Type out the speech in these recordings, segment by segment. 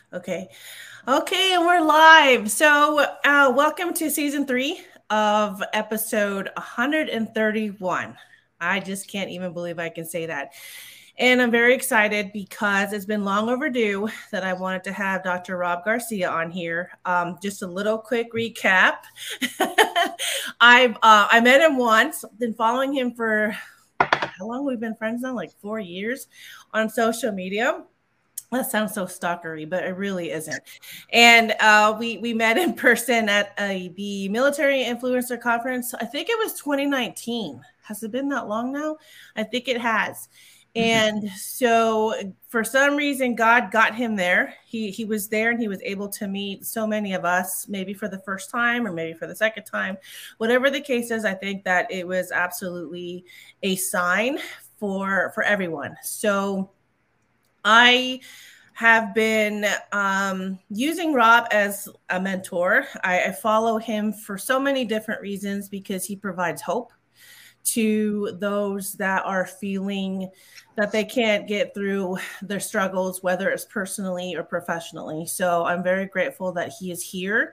Okay. Okay, and we're live. So, welcome to season 3 of episode 131. I just can't even believe I can say that. And I'm very excited because it's been long overdue that I wanted to have Dr. Rob Garcia on here. Just a little quick recap. I met him once, been following him for how long we've been friends now? Like 4 years on social media. That sounds so stalkery, but it really isn't. And we met in person at the Military Influencer Conference. I think it was 2019. Has it been that long now? I think it has. And so, for some reason, God got him there. He was there, and he was able to meet so many of us, maybe for the first time or maybe for the second time. Whatever the case is, I think that it was absolutely a sign for everyone. So I have been using Rob as a mentor. I follow him for so many different reasons because he provides hope to those that are feeling that they can't get through their struggles, whether it's personally or professionally. So I'm very grateful that he is here,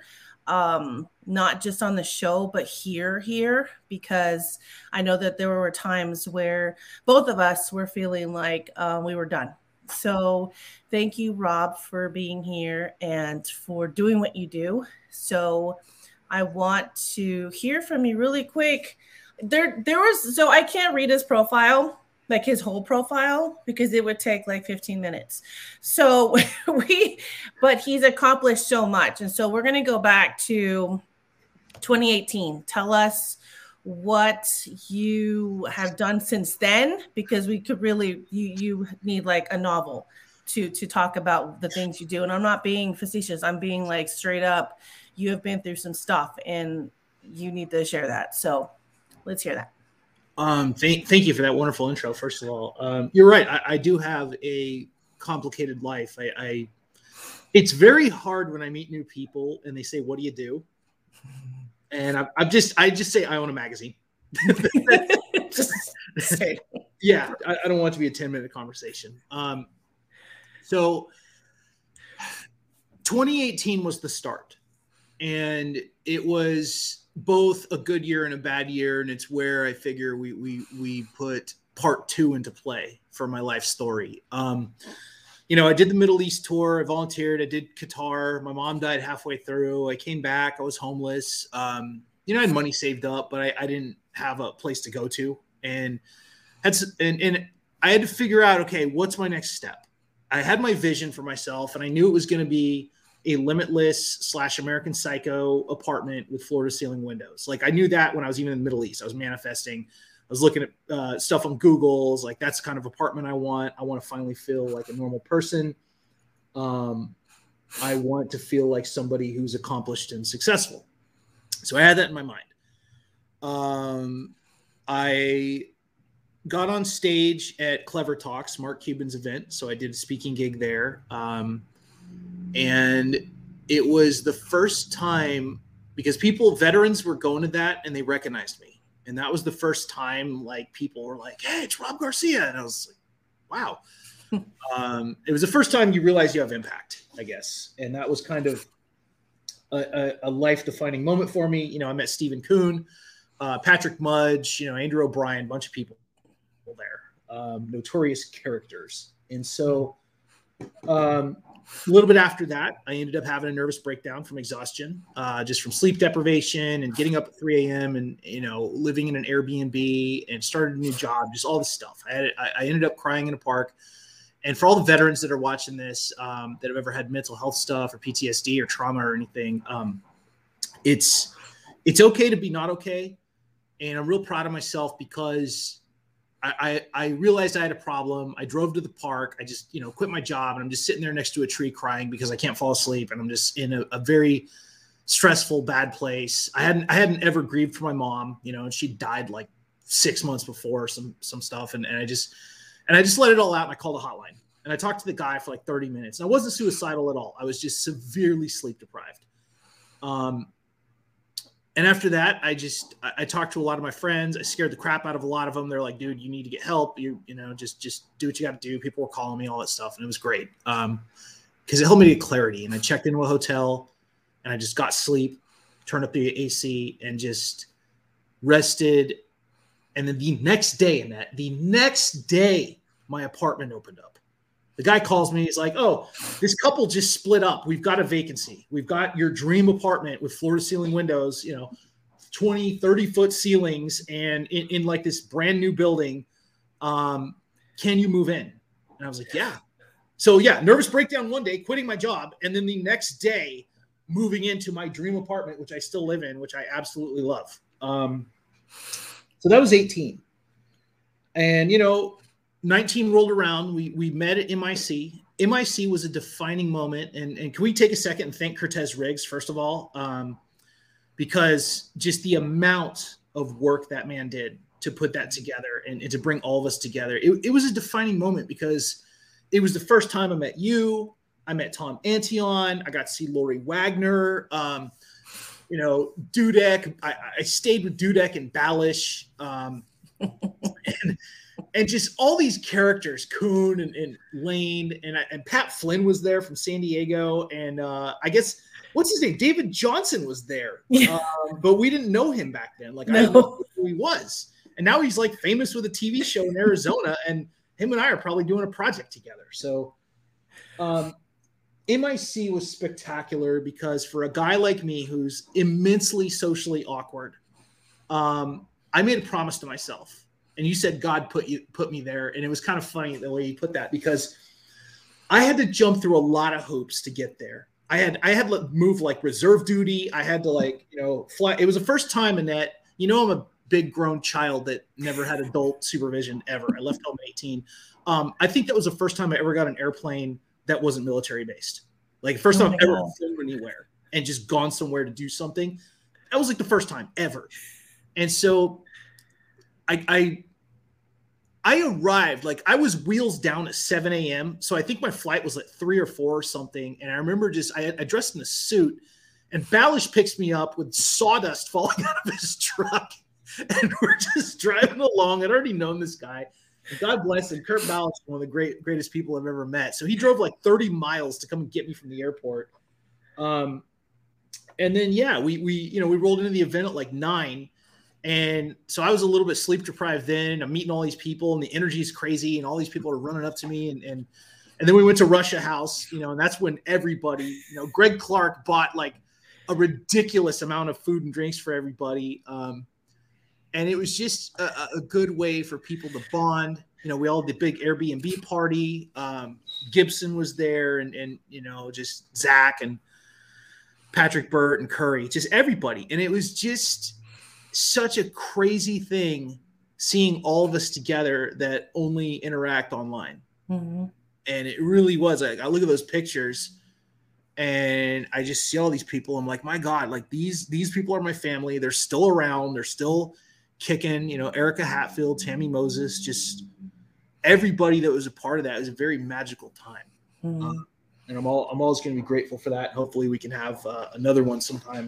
not just on the show, but here, because I know that there were times where both of us were feeling like we were done. So thank you, Rob, for being here and for doing what you do. So I want to hear from you really quick. So I can't read his profile, like his whole profile, because it would take like 15 minutes. So but he's accomplished so much. And so we're going to go back to 2018. Tell us what you have done since then, because we could really, you need like a novel to talk about the things you do. And I'm not being facetious. I'm being like straight up, you have been through some stuff and you need to share that. So let's hear that. Thank you for that wonderful intro. First of all, you're right. I do have a complicated life. It's very hard when I meet new people and they say, "What do you do?" And I just say I own a magazine. Yeah, I don't want it to be a 10-minute conversation. So 2018 was the start, and it was both a good year and a bad year, and it's where I figure we put part 2 into play for my life story. I did the Middle East tour. I volunteered. I did Qatar. My mom died halfway through. I came back. I was homeless. I had money saved up, but I didn't have a place to go to, and I had to figure out, okay, what's my next step? I had my vision for myself, and I knew it was going to be a Limitless / American Psycho apartment with floor-to-ceiling windows. Like, I knew that when I was even in the Middle East. I was manifesting. I was looking at stuff on Google. I was like, that's the kind of apartment I want. I want to finally feel like a normal person. I want to feel like somebody who's accomplished and successful. So I had that in my mind. I got on stage at Clever Talks, Mark Cuban's event. So I did a speaking gig there. And it was the first time, because veterans were going to that and they recognized me. And that was the first time, like, people were like, "Hey, it's Rob Garcia." And I was like, wow. It was the first time you realize you have impact, I guess. And that was kind of a life-defining moment for me. I met Stephen Kuhn, Patrick Mudge, Andrew O'Brien, a bunch of people there, notorious characters. And so a little bit after that, I ended up having a nervous breakdown from exhaustion, just from sleep deprivation and getting up at 3 a.m. and, living in an Airbnb and started a new job, just all this stuff. I ended up crying in a park. And for all the veterans that are watching this, that have ever had mental health stuff or PTSD or trauma or anything, it's okay to be not okay. And I'm real proud of myself because I realized I had a problem. I drove to the park. I just, quit my job, and I'm just sitting there next to a tree crying because I can't fall asleep. And I'm just in a very stressful, bad place. I hadn't ever grieved for my mom, and she died like 6 months before some stuff. And I just let it all out, and I called a hotline, and I talked to the guy for like 30 minutes. And I wasn't suicidal at all. I was just severely sleep deprived. And after that, I talked to a lot of my friends. I scared the crap out of a lot of them. They're like, "Dude, you need to get help. Just do what you got to do." People were calling me, all that stuff. And it was great. because it helped me get clarity. And I checked into a hotel and I just got sleep, turned up the AC and just rested. And then the next day, my apartment opened up. The guy calls me. He's like, oh, this couple just split up. We've got a vacancy. We've got your dream apartment with floor to ceiling windows, 20, 30-foot ceilings and in like this brand new building. Can you move in? And I was like, yeah. So yeah, nervous breakdown one day, quitting my job. And then the next day moving into my dream apartment, which I still live in, which I absolutely love. So that was 18. And, 19 rolled around. We met at MIC. MIC was a defining moment. And can we take a second and thank Cortez Riggs, first of all, because just the amount of work that man did to put that together and to bring all of us together. It was a defining moment because it was the first time I met you. I met Tom Antion. I got to see Lori Wagner. Dudek. I stayed with Dudek and Balish. And just all these characters, Kuhn and Lane, and Pat Flynn was there from San Diego. And I guess, what's his name? David Johnson was there. But we didn't know him back then. Like, I didn't know who he was. And now he's like famous with a TV show in Arizona. And him and I are probably doing a project together. So MIC was spectacular because for a guy like me who's immensely socially awkward, I made a promise to myself. And you said God put me there. And it was kind of funny the way you put that because I had to jump through a lot of hoops to get there. I had to move like reserve duty. I had to fly. It was the first time in that, I'm a big grown child that never had adult supervision ever. I left home at 18. I think that was the first time I ever got an airplane that wasn't military based. Like first time I've ever flown anywhere and just gone somewhere to do something. That was like the first time ever. And so I arrived, like I was wheels down at 7 a.m. So I think my flight was like 3 or 4 or something. And I remember I dressed in a suit and Balish picks me up with sawdust falling out of his truck. And we're just driving along. I'd already known this guy. And God bless him. Kurt Balish is one of the greatest people I've ever met. So he drove like 30 miles to come and get me from the airport. And then, yeah, we rolled into the event at like 9. And so I was a little bit sleep deprived then. I'm meeting all these people and the energy is crazy and all these people are running up to me. And then we went to Russia House, and that's when everybody, Greg Clark bought like a ridiculous amount of food and drinks for everybody. And it was just a good way for people to bond. We all had the big Airbnb party. Gibson was there and just Zach and Patrick Burt and Curry, just everybody. And it was just such a crazy thing seeing all of us together that only interact online. Mm-hmm. And it really was. I look at those pictures and I just see all these people. I'm like, my God, like these people are my family. They're still around. They're still kicking, Erica Hatfield, Tammy Moses, just everybody that was a part of that. It was a very magical time. Mm-hmm. And I'm always going to be grateful for that. Hopefully we can have another one sometime.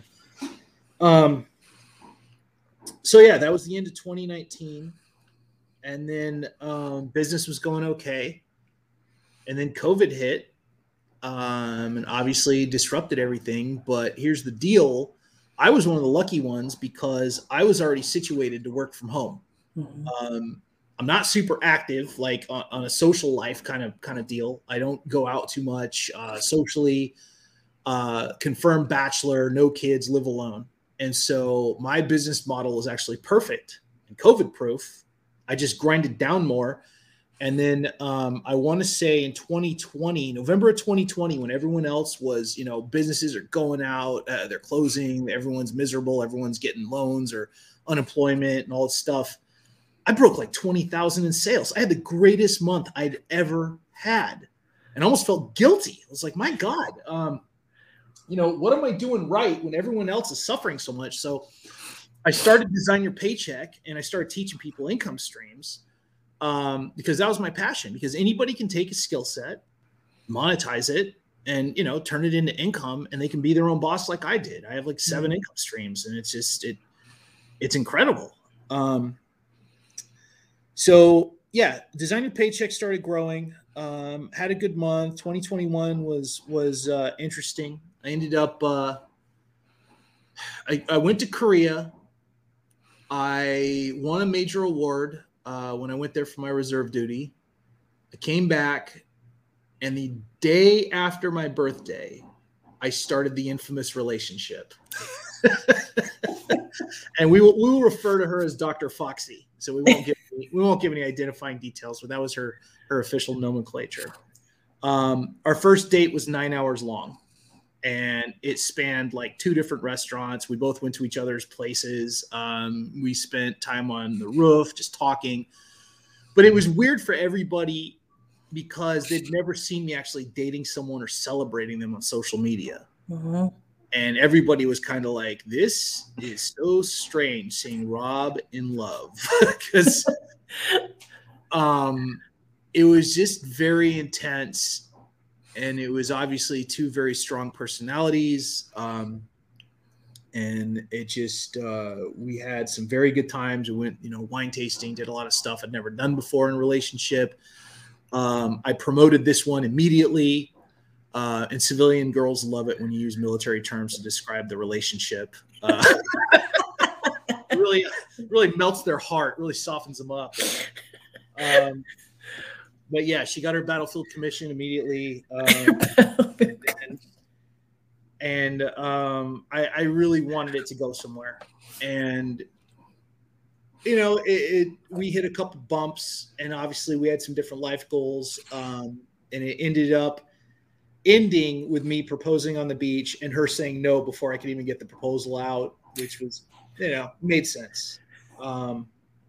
So yeah, that was the end of 2019. And then business was going okay. And then COVID hit and obviously disrupted everything. But here's the deal. I was one of the lucky ones because I was already situated to work from home. Mm-hmm. I'm not super active, like on a social life kind of deal. I don't go out too much socially, confirmed bachelor, no kids, live alone. And so my business model is actually perfect and COVID proof. I just grinded down more. And then I want to say in 2020, November of 2020, when everyone else was, businesses are going out, they're closing, everyone's miserable, everyone's getting loans or unemployment and all this stuff. I broke like 20,000 in sales. I had the greatest month I'd ever had and I almost felt guilty. I was like, my God, what am I doing right when everyone else is suffering so much? So I started Design Your Paycheck and I started teaching people income streams because that was my passion, because anybody can take a skill set, monetize it and, turn it into income and they can be their own boss. Like I did. I have like 7 income streams and it's just, it's incredible. So yeah, Design Your Paycheck started growing. Had a good month. 2021 was interesting. I ended up I went to Korea. I won a major award when I went there for my reserve duty. I came back, and the day after my birthday, I started the infamous relationship. And we will refer to her as Dr. Foxy. So we won't give any identifying details, but that was her official nomenclature. Our first date was 9 hours long, and it spanned like 2 different restaurants. We both went to each other's places. We spent time on the roof just talking, but it was weird for everybody because they'd never seen me actually dating someone or celebrating them on social media. Mm-hmm. And everybody was kind of like, this is so strange seeing Rob in love, because it was just very intense. And it was obviously 2 very strong personalities. And it just, we had some very good times. We went, wine tasting, did a lot of stuff I'd never done before in a relationship. I promoted this one immediately. And civilian girls love it when you use military terms to describe the relationship. Really melts their heart, really softens them up. But yeah, she got her battlefield commission immediately. I really wanted it to go somewhere. And, we hit a couple bumps, and obviously we had some different life goals. And it ending with me proposing on the beach and her saying no before I could even get the proposal out, which was, made sense. And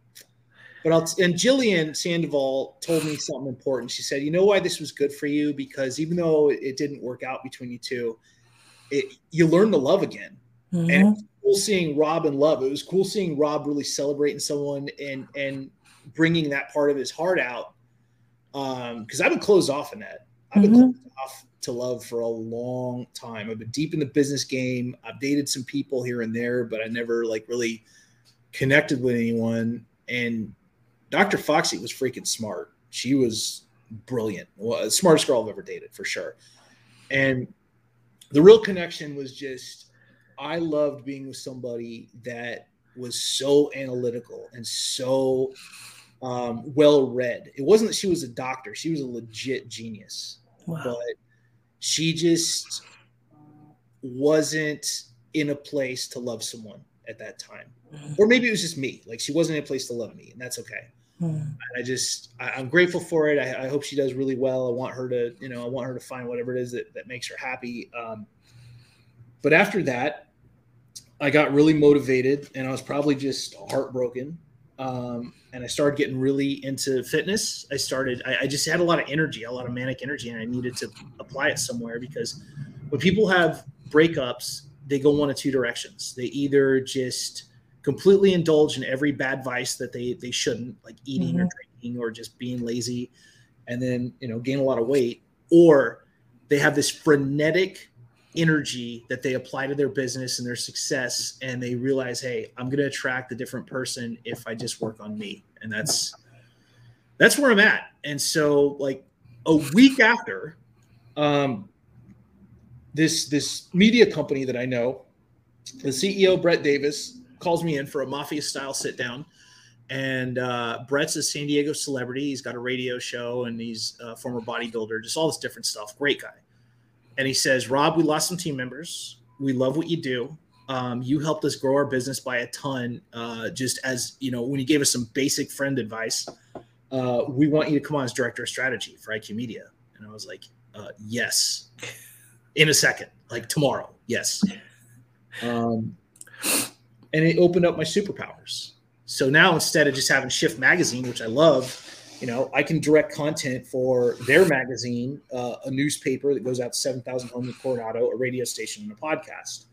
Jillian Sandoval told me something important. She said, you know why this was good for you? Because even though it didn't work out between you two, you learned to love again. Mm-hmm. And it was cool seeing Rob in love. It was cool seeing Rob really celebrating someone and bringing that part of his heart out. Because I've been closed off in that. I've been closed off to love for a long time. I've been deep in the business game. I've dated some people here and there, but I never really connected with anyone. And Dr. Foxy was freaking smart. She was brilliant. Well, the smartest girl I've ever dated, for sure. And the real connection was just, I loved being with somebody that was so analytical and so well-read. It wasn't that she was a doctor. She was a legit genius. Wow. But she just wasn't in a place to love someone at that time. Or maybe it was just me. She wasn't in a place to love me, and that's okay. And I'm grateful for it. I hope she does really well. I want her to find whatever it is that makes her happy. But after that, I got really motivated, and I was probably just heartbroken. And I started getting really into fitness. I just had a lot of energy, a lot of manic energy, and I needed to apply it somewhere, because when people have breakups, they go one of 2 directions. They either just completely indulge in every bad vice that they shouldn't, like eating or drinking or just being lazy, and then, gain a lot of weight, or they have this frenetic energy that they apply to their business and their success, and they realize, hey, I'm going to attract a different person if I just work on me. And that's where I'm at. And so a week after, this media company that I know, the CEO, Brett Davis, calls me in for a mafia style sit down. And Brett's a San Diego celebrity. He's got a radio show, and he's a former bodybuilder, just all this different stuff. Great guy. And he says, Rob, we lost some team members. We love what you do. You helped us grow our business by a ton. Just as, when you gave us some basic friend advice, we want you to come on as director of strategy for IQ Media. And I was like, yes, in a second, tomorrow. Yes. And it opened up my superpowers. So now, instead of just having Shift Magazine, which I love, I can direct content for their magazine, a newspaper that goes out to 7,000 homes in Coronado, a radio station, and a podcast.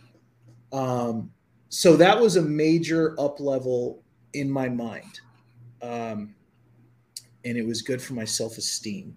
So that was a major up level in my mind. And it was good for my self-esteem.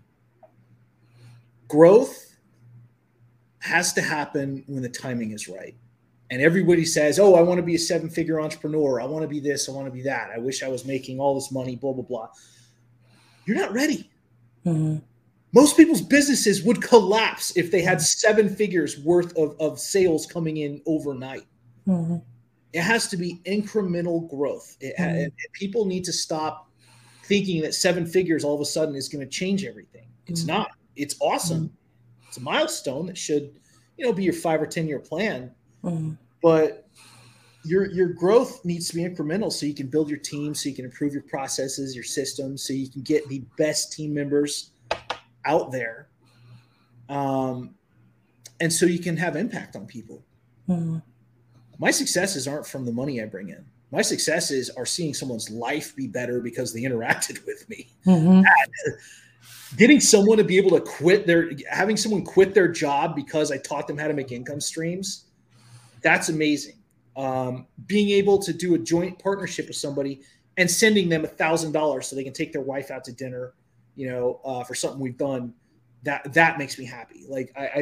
Growth has to happen when the timing is right. And everybody says, oh, I want to be a 7-figure entrepreneur. I want to be this. I want to be that. I wish I was making all this money, blah, blah, blah. You're not ready. Mm-hmm. most people's businesses would collapse if they had 7 figures worth of sales coming in overnight. Mm-hmm. It has to be incremental growth. And people need to stop thinking that 7 figures all of a sudden is going to change everything. It's not. It's awesome. It's a milestone that should, be your 5 or 10 year plan. But your growth needs to be incremental so you can build your team, so you can improve your processes, your systems, so you can get the best team members out there. And so you can have impact on people. My successes aren't from the money I bring in. My successes are seeing someone's life be better because they interacted with me. Getting someone to be able to having someone quit their job because I taught them how to make income streams, that's amazing. Being able to do a joint partnership with somebody and sending them $1,000 so they can take their wife out to dinner, for something we've done, that makes me happy. Like I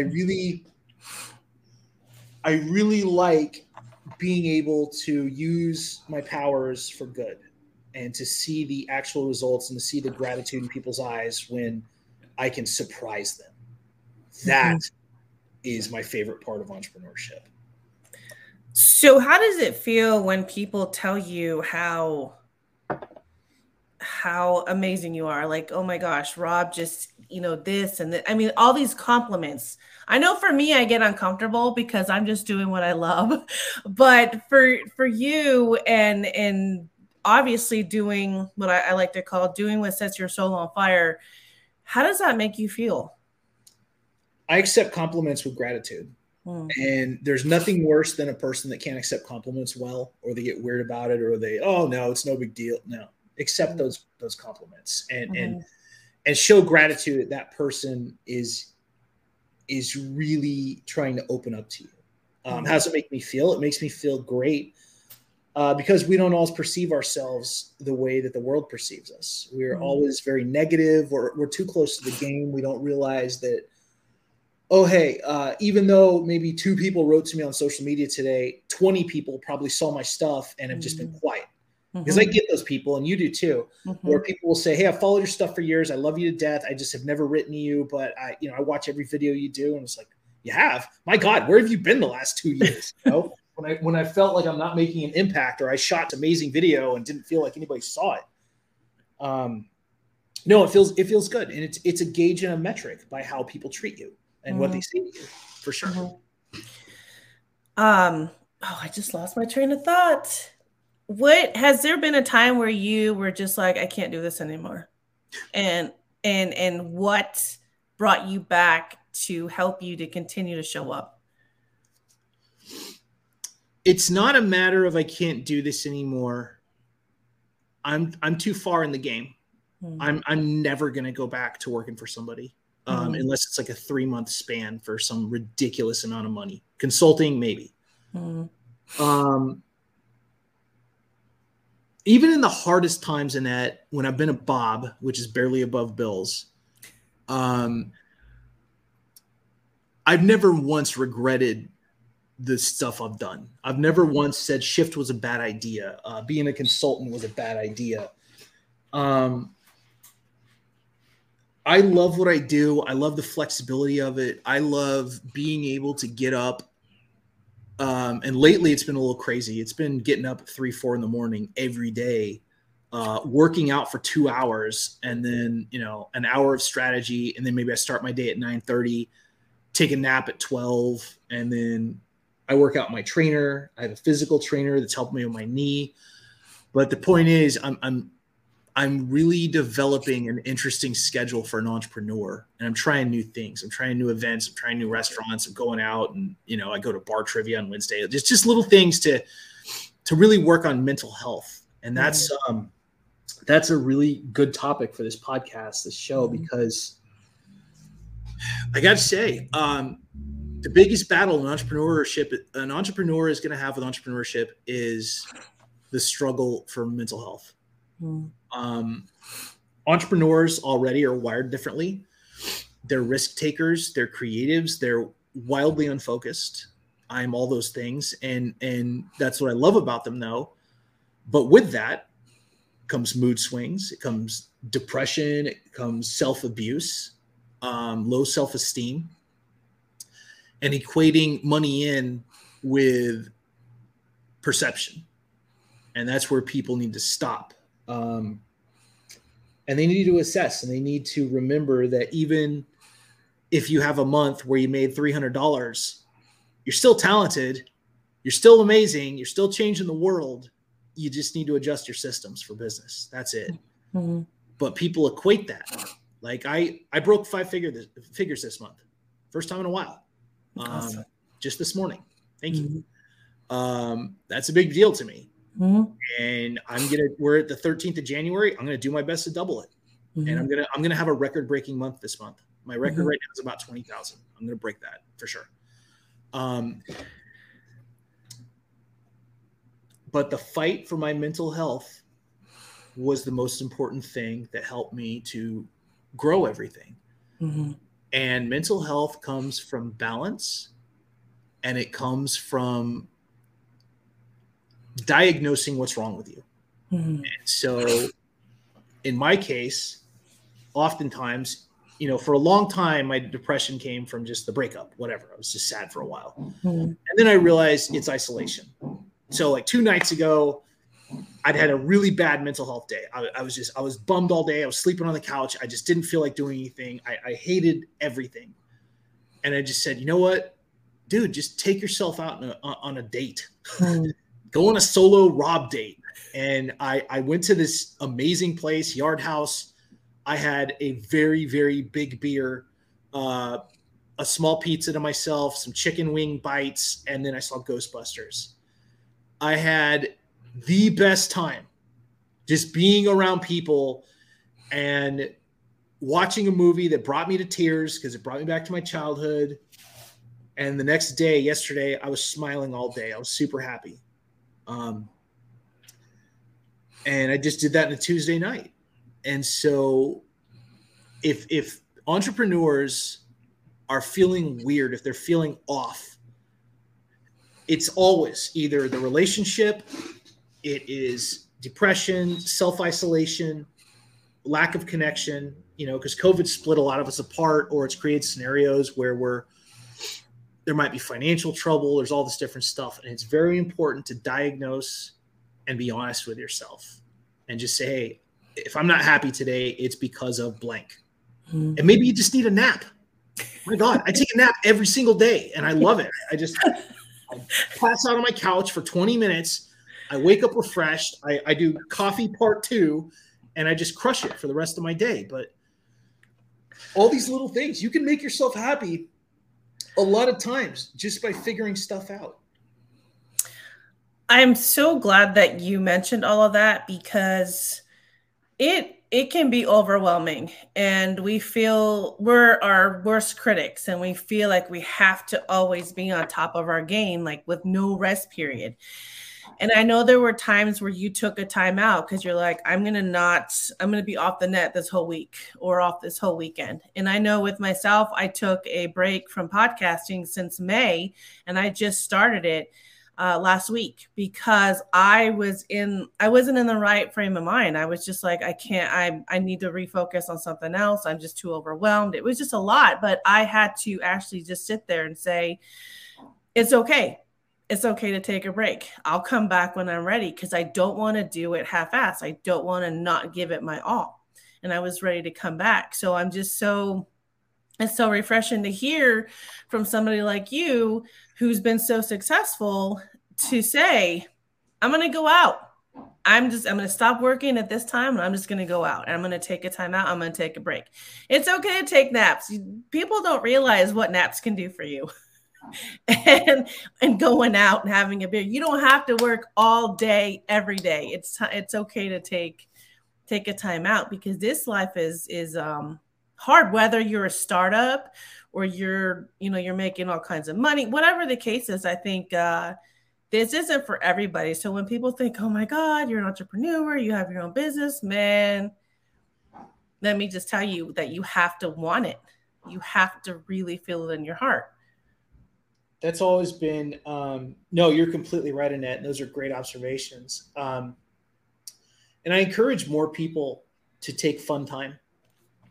really like being able to use my powers for good and to see the actual results and to see the gratitude in people's eyes when I can surprise them. That is my favorite part of entrepreneurship. So how does it feel when people tell you how amazing you are? Like, oh my gosh, Rob just, this and that. I mean, all these compliments. I know for me, I get uncomfortable because I'm just doing what I love. But for you and obviously doing what I like to call doing what sets your soul on fire, how does that make you feel? I accept compliments with gratitude. And there's nothing worse than a person that can't accept compliments well, or they get weird about it, or they, oh no, it's no big deal. No, accept those compliments and show gratitude that person is really trying to open up to you. How does it make me feel? It makes me feel great because we don't always perceive ourselves the way that the world perceives us. We're always very negative, or we're too close to the game. We don't realize that, oh, hey, even though maybe 2 people wrote to me on social media today, 20 people probably saw my stuff and have just been quiet. Because I get those people, and you do too, where people will say, hey, I've followed your stuff for years. I love you to death. I just have never written to you, but I watch every video you do. And it's like, you have? My God, where have you been the last 2 years? When I felt like I'm not making an impact, or I shot an amazing video and didn't feel like anybody saw it. No, it feels good. And it's a gauge and a metric by how people treat you and what they say to you, for sure. I just lost my train of thought. Has there been a time where you were just like, I can't do this anymore? And what brought you back to help you to continue to show up? It's not a matter of I can't do this anymore. I'm too far in the game. I'm never going to go back to working for somebody. Unless it's like a 3-month span for some ridiculous amount of money. Consulting, maybe. Even in the hardest times, Annette, when I've been a Bob, which is barely above Bills, I've never once regretted the stuff I've done. I've never once said shift was a bad idea. Being a consultant was a bad idea. I love what I do. I love the flexibility of it. I love being able to get up. And lately it's been a little crazy. It's been getting up at 3-4 in the morning every day, working out for 2 hours, and then, an hour of strategy. And then maybe I start my day at 9:30, take a nap at 12. And then I work out my trainer. I have a physical trainer that's helping me with my knee. But the point is I'm really developing an interesting schedule for an entrepreneur, and I'm trying new things. I'm trying new events. I'm trying new restaurants. I'm going out, and I go to bar trivia on Wednesday. Just little things to really work on mental health, and that's a really good topic for this podcast, this show, because I got to say, the biggest battle in entrepreneurship, an entrepreneur is going to have with entrepreneurship, is the struggle for mental health. Entrepreneurs already are wired differently. They're risk takers. They're creatives. They're wildly unfocused. I'm all those things. And that's what I love about them, though. But with that comes mood swings. It comes depression. It comes self-abuse. low self-esteem, and equating money in with perception. And that's where people need to stop. And they need to assess, and they need to remember that even if you have a month where you made $300, you're still talented. You're still amazing. You're still changing the world. You just need to adjust your systems for business. That's it. Mm-hmm. But people equate that. Like I broke 5 figures this month. First time in a while. Awesome. Just this morning. Thank you. That's a big deal to me. Mm-hmm. And we're at the 13th of January. I'm going to do my best to double it. Mm-hmm. And I'm going to have a record breaking month this month. My record right now is about 20,000. I'm going to break that for sure. But the fight for my mental health was the most important thing that helped me to grow everything. Mm-hmm. And mental health comes from balance, and it comes from diagnosing what's wrong with you. Mm-hmm. And so in my case, oftentimes, for a long time, my depression came from just the breakup, whatever. I was just sad for a while. Mm-hmm. And then I realized it's isolation. So like 2 nights ago, I'd had a really bad mental health day. I was bummed all day. I was sleeping on the couch. I just didn't feel like doing anything. I hated everything. And I just said, you know what, dude, just take yourself out on a date. Mm-hmm. Go on a solo Rob date. And I went to this amazing place, Yard House. I had a very, very big beer, a small pizza to myself, some chicken wing bites, and then I saw Ghostbusters. I had the best time just being around people and watching a movie that brought me to tears because it brought me back to my childhood. And the next day, yesterday, I was smiling all day. I was super happy. And I just did that on a Tuesday night. And so if entrepreneurs are feeling weird, if they're feeling off, it's always either the relationship, it is depression, self-isolation, lack of connection, because COVID split a lot of us apart, or it's created scenarios where there might be financial trouble. There's all this different stuff. And it's very important to diagnose and be honest with yourself and just say, hey, if I'm not happy today, it's because of blank. Mm-hmm. And maybe you just need a nap. My God, I take a nap every single day and I love it. I pass out on my couch for 20 minutes. I wake up refreshed. I do coffee part 2 and I just crush it for the rest of my day. But all these little things, you can make yourself happy a lot of times just by figuring stuff out. I'm so glad that you mentioned all of that because it can be overwhelming and we feel we're our worst critics and we feel like we have to always be on top of our game, like with no rest period. And I know there were times where you took a time out because you're like, I'm going to be off the net this whole week or off this whole weekend. And I know with myself, I took a break from podcasting since May and I just started it last week because I wasn't in the right frame of mind. I was just like, I need to refocus on something else. I'm just too overwhelmed. It was just a lot, but I had to actually just sit there and say, it's okay. It's okay to take a break. I'll come back when I'm ready because I don't want to do it half-assed. I don't want to not give it my all. And I was ready to come back. So I'm just it's so refreshing to hear from somebody like you who's been so successful to say, I'm going to go out. I'm going to stop working at this time and I'm just going to go out and I'm going to take a time out. I'm going to take a break. It's okay to take naps. People don't realize what naps can do for you. and going out and having a beer. You don't have to work all day, every day. It's okay to take a time out because this life is hard, whether you're a startup or you're making all kinds of money, whatever the case is. I think this isn't for everybody. So when people think, oh my God, you're an entrepreneur, you have your own business, man, let me just tell you that you have to want it. You have to really feel it in your heart. That's always been, no, you're completely right, Annette. Those are great observations. And I encourage more people to take fun time.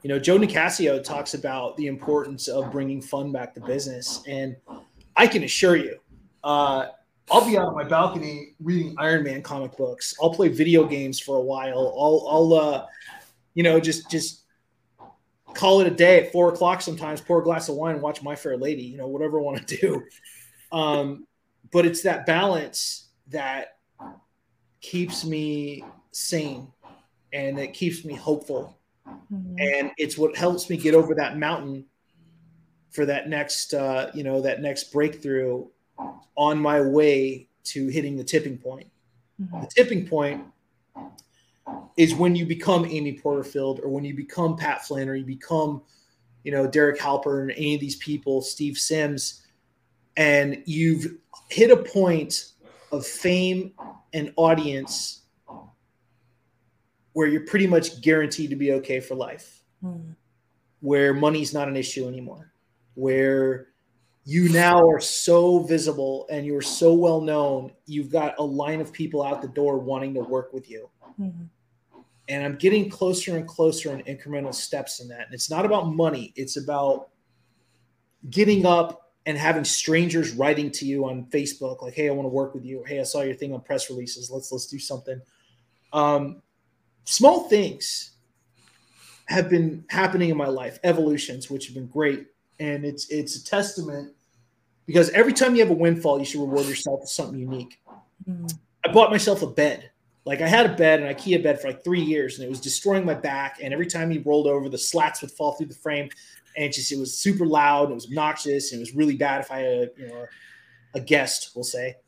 Joe Nicasio talks about the importance of bringing fun back to business. And I can assure you, I'll be out on my balcony reading Iron Man comic books. I'll play video games for a while. I'll just call it a day at 4:00 sometimes, pour a glass of wine and watch My Fair Lady, whatever I want to do. But it's that balance that keeps me sane and it keeps me hopeful. Mm-hmm. And it's what helps me get over that mountain for that next, that next breakthrough on my way to hitting the tipping point. Mm-hmm. The tipping point is when you become Amy Porterfield, or when you become Pat Flynn, or you become, Derek Halpern, and any of these people, Steve Sims, and you've hit a point of fame and audience where you're pretty much guaranteed to be okay for life, where money's not an issue anymore, where you now are so visible and you're so well known, you've got a line of people out the door wanting to work with you. Mm-hmm. And I'm getting closer and closer in incremental steps in that. And it's not about money. It's about getting up and having strangers writing to you on Facebook, like, hey, I want to work with you. Or, hey, I saw your thing on press releases. Let's do something. Small things have been happening in my life, evolutions, which have been great. And it's a testament, because every time you have a windfall, you should reward yourself with something unique. Mm. I bought myself a bed. Like, I had a bed, an IKEA bed, for like 3 years, and it was destroying my back. And every time you rolled over, the slats would fall through the frame, and it was super loud. And it was obnoxious, and it was really bad if I had a guest, we'll say.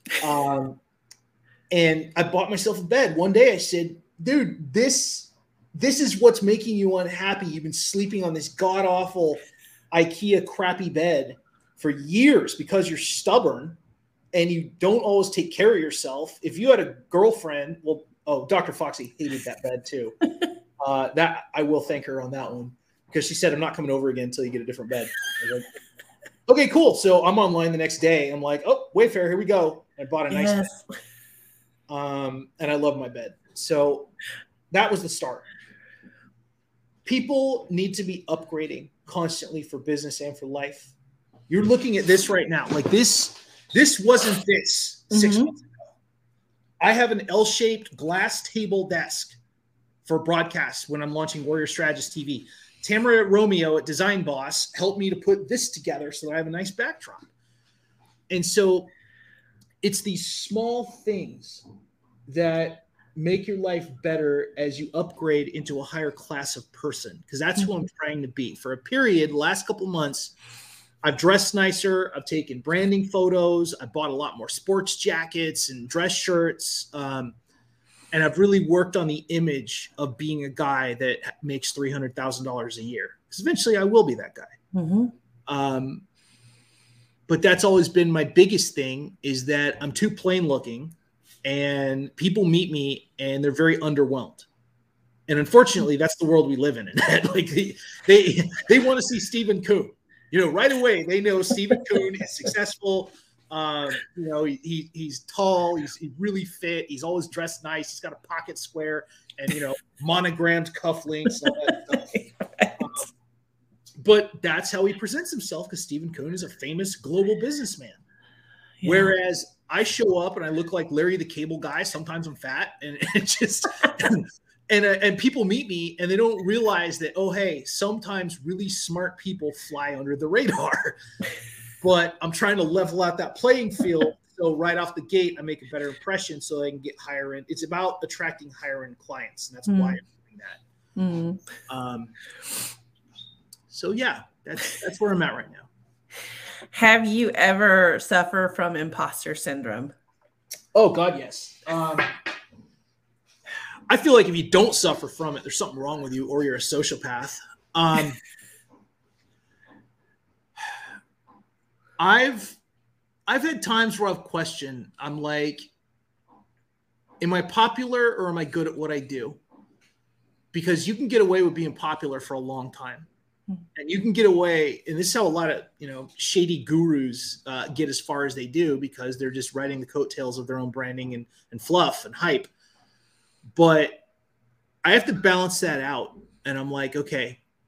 And I bought myself a bed. One day I said, dude, this is what's making you unhappy. You've been sleeping on this god awful IKEA crappy bed for years because you're stubborn and you don't always take care of yourself. If you had a girlfriend, Dr. Foxy hated that bed too. That I will thank her on that one, because she said, I'm not coming over again until you get a different bed. I was like, okay, cool. So I'm online the next day. I'm like, oh, Wayfair, here we go. I bought a nice bed. And I love my bed. So that was the start. People need to be upgrading constantly for business and for life. You're looking at this right now. Like this wasn't this 6 months ago. I have an L-shaped glass table desk for broadcast when I'm launching Warrior Strategist TV. Tamara Romeo at Design Boss helped me to put this together so that I have a nice backdrop. And so it's these small things that make your life better as you upgrade into a higher class of person, because that's who I'm trying to be. For a period, the last couple months, I've dressed nicer. I've taken branding photos. I bought a lot more sports jackets and dress shirts. And I've really worked on the image of being a guy that makes $300,000 a year, because eventually I will be that guy. Mm-hmm. But that's always been my biggest thing, is that I'm too plain looking. And people meet me and they're very underwhelmed. And unfortunately, that's the world we live in. Like they want to see Stephen Kuhn. Right away, they know Stephen Kuhn is successful. He's tall, he's really fit, he's always dressed nice, he's got a pocket square and monogrammed cufflinks. But that's how he presents himself, because Stephen Kuhn is a famous global businessman. Yeah. Whereas I show up and I look like Larry the Cable Guy. Sometimes I'm fat, and and people meet me and they don't realize that, oh, hey, sometimes really smart people fly under the radar. But I'm trying to level out that playing field, so right off the gate I make a better impression so I can get higher end. It's about attracting higher end clients, and that's why I'm doing that. So yeah, that's where I'm at right now. Have you ever suffered from imposter syndrome? Oh, God, yes. I feel like if you don't suffer from it, there's something wrong with you, or you're a sociopath. I've had times where I've questioned. I'm like, am I popular or am I good at what I do? Because you can get away with being popular for a long time. And you can get away, and this is how a lot of shady gurus get as far as they do, because they're just riding the coattails of their own branding and fluff and hype. But I have to balance that out, and I'm like, okay,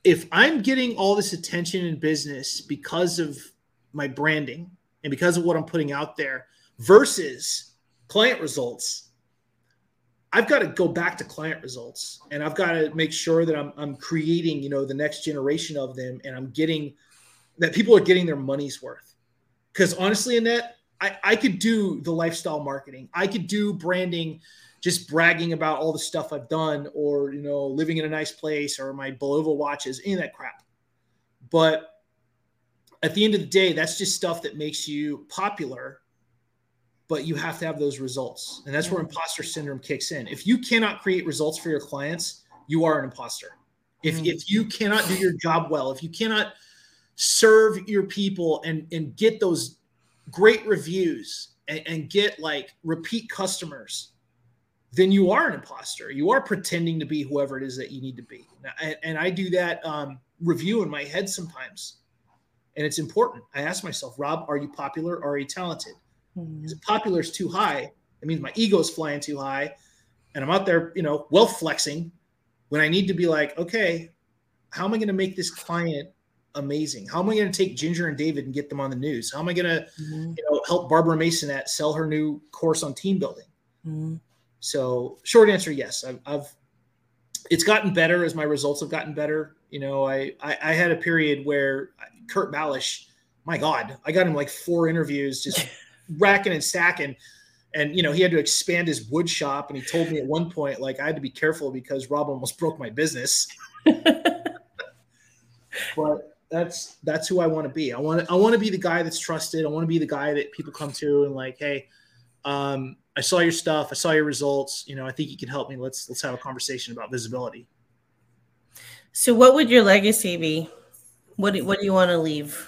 if I'm getting all this attention in business because of my branding and because of what I'm putting out there versus client results, I've got to go back to client results, and I've got to make sure that I'm creating, the next generation of them, and I'm getting that people are getting their money's worth. Because honestly, Annette, I could do the lifestyle marketing. I could do branding, just bragging about all the stuff I've done, or, living in a nice place, or my Bulova watches, any of that crap. But at the end of the day, that's just stuff that makes you popular, but you have to have those results. And that's where imposter syndrome kicks in. If you cannot create results for your clients, you are an imposter. If you cannot do your job well, if you cannot serve your people and get those great reviews and get like repeat customers, then you are an imposter. You are pretending to be whoever it is that you need to be. And I do that review in my head sometimes. And it's important. I ask myself, Rob, are you popular or are you talented? Because if popular is too high, it means my ego is flying too high. And I'm out there, wealth flexing when I need to be like, okay, how am I going to make this client amazing? How am I going to take Ginger and David and get them on the news? How am I going to, help Barbara Masonette sell her new course on team building? So short answer, yes. It's gotten better as my results have gotten better. I had a period where Kurt Balish, my God, I got him like 4 interviews, just racking and stacking. And, he had to expand his wood shop. And he told me at one point, like, I had to be careful because Rob almost broke my business. But that's who I want to be. I want to be the guy that's trusted. I want to be the guy that people come to and like, hey, I saw your stuff. I saw your results. I think you can help me. Let's have a conversation about visibility. So what would your legacy be? What do you want to leave?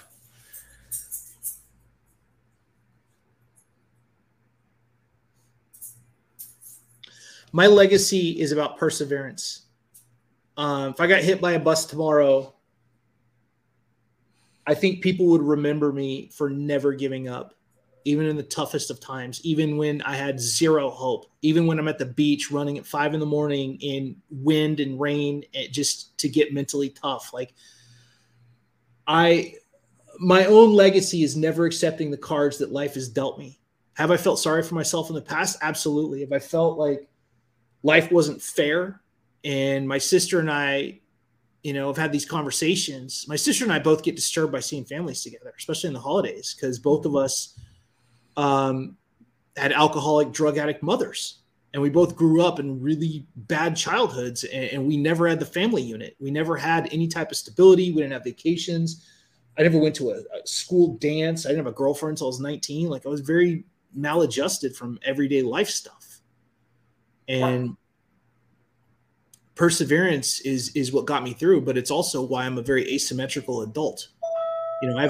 My legacy is about perseverance. If I got hit by a bus tomorrow, I think people would remember me for never giving up, even in the toughest of times, even when I had zero hope, even when I'm at the beach running at 5 a.m. in wind and rain, just to get mentally tough. Like my own legacy is never accepting the cards that life has dealt me. Have I felt sorry for myself in the past? Absolutely. Have I felt like life wasn't fair? And my sister and I, have had these conversations. My sister and I both get disturbed by seeing families together, especially in the holidays, because both of us had alcoholic, drug addict mothers. And we both grew up in really bad childhoods, and we never had the family unit. We never had any type of stability. We didn't have vacations. I never went to a school dance. I didn't have a girlfriend until I was 19. Like, I was very maladjusted from everyday life stuff. And perseverance is what got me through, but it's also why I'm a very asymmetrical adult. I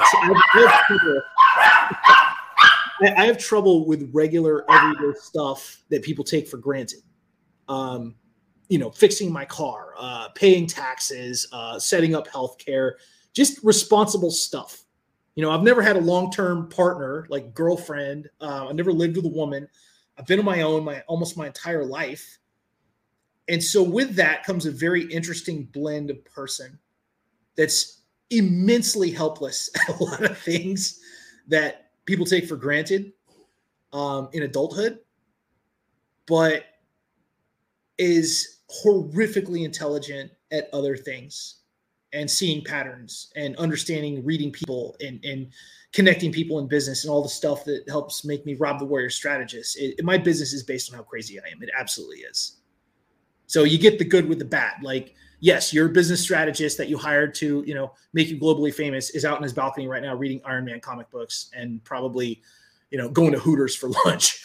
have trouble with regular everyday stuff that people take for granted. Fixing my car, paying taxes, setting up healthcare, just responsible stuff. I've never had a long-term partner, like girlfriend. I've never lived with a woman. I've been on my own almost my entire life. And so with that comes a very interesting blend of person that's immensely helpless at a lot of things that people take for granted in adulthood, but is horrifically intelligent at other things and seeing patterns and understanding, reading people and connecting people in business and all the stuff that helps make me Rob the Warrior strategist. My business is based on how crazy I am. It absolutely is. So you get the good with the bad. Like, yes, your business strategist that you hired to, make you globally famous is out in his balcony right now reading Iron Man comic books and probably, going to Hooters for lunch.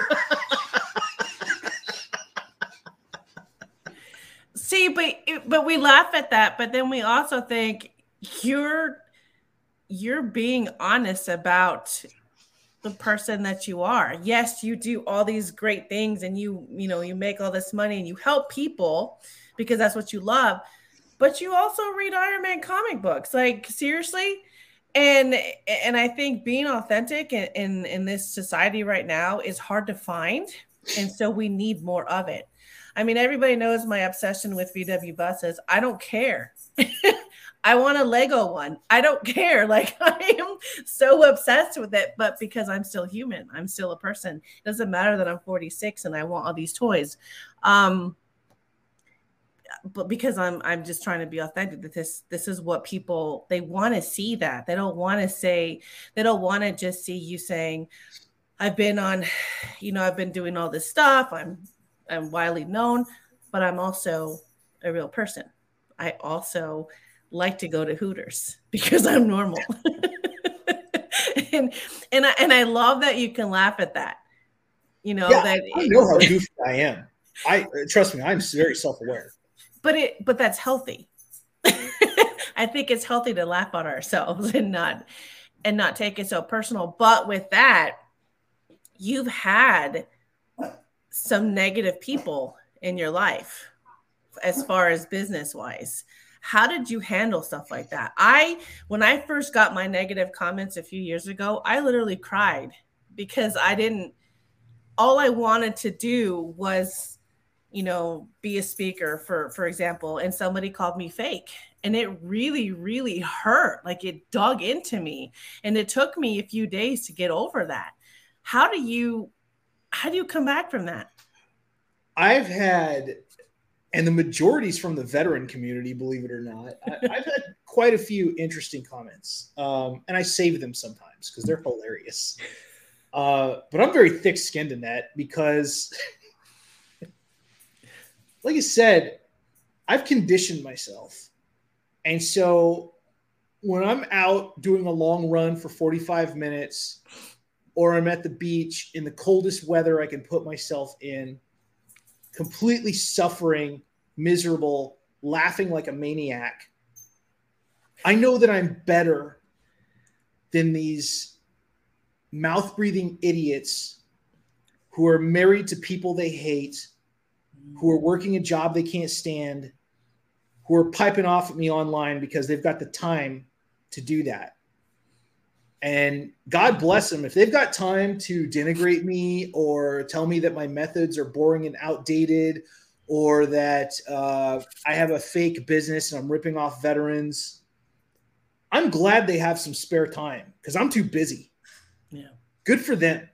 See, but we laugh at that, but then we also think you're being honest about the person that you are. Yes, you do all these great things and you make all this money and you help people because that's what you love, but you also read Iron Man comic books. Like, seriously. And I think being authentic in this society right now is hard to find. And so we need more of it. I mean, everybody knows my obsession with VW buses. I don't care. I want a Lego one. I don't care. Like, I am so obsessed with it, but because I'm still human, I'm still a person. It doesn't matter that I'm 46 and I want all these toys. But because I'm just trying to be authentic, that this is what people, they want to see. That they don't want to just see you saying, I've been on, I've been doing all this stuff. I'm widely known, but I'm also a real person. I also like to go to Hooters because I'm normal. and I love that you can laugh at that. That I know how goofy I am. Trust me, I'm very self-aware. But that's healthy. I think it's healthy to laugh on ourselves and not take it so personal. But with that, you've had some negative people in your life as far as business wise. How did you handle stuff like that? When I first got my negative comments a few years ago, I literally cried because all I wanted to do was, be a speaker, for example, and somebody called me fake. And it really, really hurt. Like, it dug into me. And it took me a few days to get over that. How do you come back from that? I've had, and the majority's from the veteran community, believe it or not. I've had quite a few interesting comments. And I save them sometimes because they're hilarious. But I'm very thick-skinned in that because like I said, I've conditioned myself. And so when I'm out doing a long run for 45 minutes, or I'm at the beach in the coldest weather I can put myself in, completely suffering, miserable, laughing like a maniac, I know that I'm better than these mouth-breathing idiots who are married to people they hate, who are working a job they can't stand, who are piping off at me online because they've got the time to do that. And God bless them. If they've got time to denigrate me or tell me that my methods are boring and outdated, or that I have a fake business and I'm ripping off veterans, I'm glad they have some spare time because I'm too busy. Yeah. Good for them.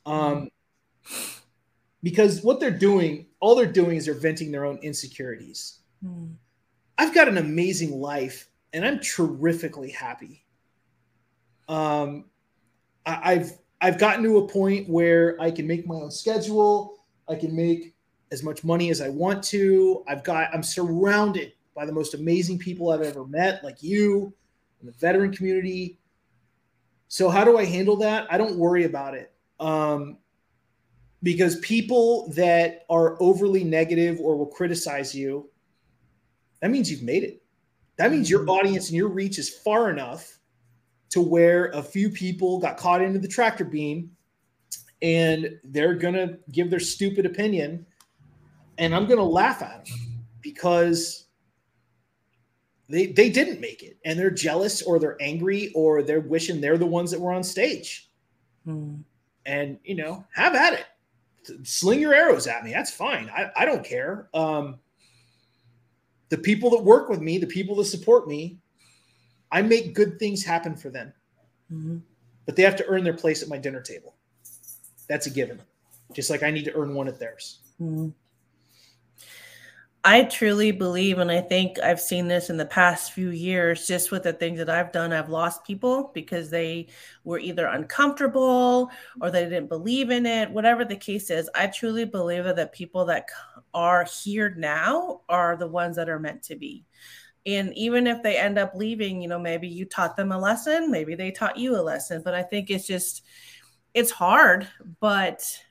Because what they're doing, all they're doing is they're venting their own insecurities. I've got an amazing life and I'm terrifically happy. I've gotten to a point where I can make my own schedule. I can make as much money as I want to. I'm surrounded by the most amazing people I've ever met, like you in the veteran community. So how do I handle that? I don't worry about it. Because people that are overly negative or will criticize you, that means you've made it. That means your audience and your reach is far enough to where a few people got caught into the tractor beam and they're going to give their stupid opinion, and I'm going to laugh at them because they didn't make it, and they're jealous or they're angry or they're wishing they're the ones that were on stage. And, have at it. Sling your arrows at me. That's fine. I don't care. The people that work with me, the people that support me, I make good things happen for them. But they have to earn their place at my dinner table. That's a given. Just like I need to earn one at theirs. I truly believe, and I think I've seen this in the past few years, just with the things that I've done, I've lost people because they were either uncomfortable or they didn't believe in it, whatever the case is. I truly believe that people that are here now are the ones that are meant to be. And even if they end up leaving, maybe you taught them a lesson, maybe they taught you a lesson, but I think it's hard, but,